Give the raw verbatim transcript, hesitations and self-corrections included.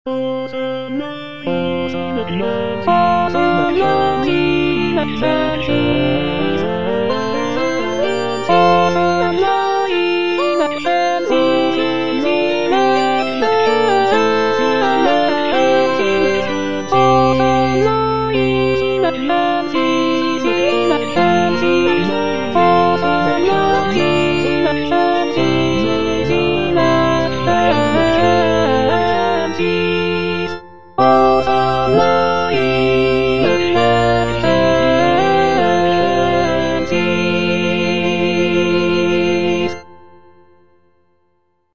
Hãy subscribe cho kênh Ghiền Mì Gõ để không bỏ lỡ những video hấp dẫn.